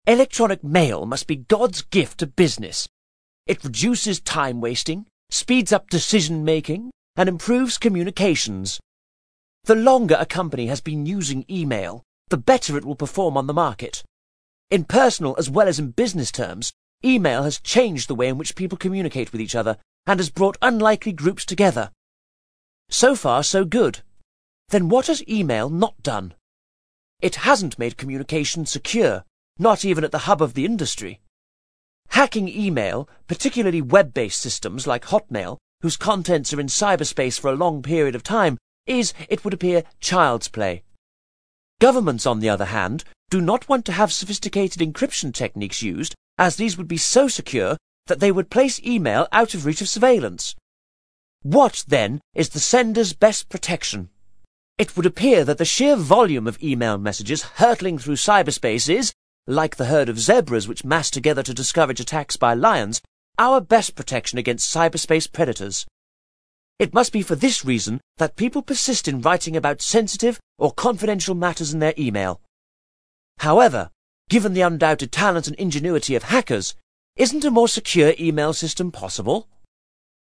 Electronic mail must be God's gift to business. It reduces time wasting, speeds up decision-making, and improves communications. The longer a company has been using email, the better it will perform on the market. In personal as well as in business terms, email has changed the way in which people communicate with each other and has brought unlikely groups together. So far, so good. Then what has email not done? It hasn't made communication secure, not even at the hub of the industry. Hacking email, particularly web-based systems like Hotmail, whose contents are in cyberspace for a long period of time, is, it would appear, child's play. Governments, on the other hand, do not want to have sophisticated encryption techniques used, as these would be so secure that they would place email out of reach of surveillance. What, then, is the sender's best protection? It would appear that the sheer volume of email messages hurtling through cyberspace is, like the herd of zebras which mass together to discourage attacks by lions, our best protection against cyberspace predators. It must be for this reason that people persist in writing about sensitive or confidential matters in their email. However, given the undoubted talent and ingenuity of hackers, isn't a more secure email system possible?